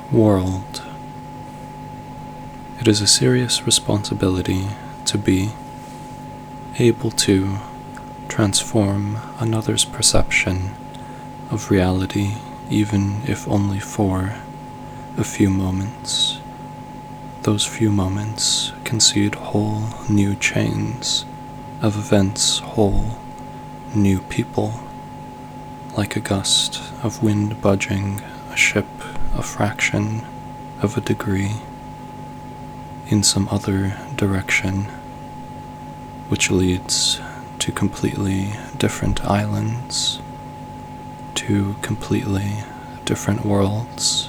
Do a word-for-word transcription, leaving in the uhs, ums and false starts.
World. It is a serious responsibility to be able to transform another's perception of reality, even if only for a few moments. Those few moments can seed whole new chains of events, whole new people, like a gust of wind budging a ship a fraction of a degree in some other direction, which leads to completely different islands, to completely different worlds.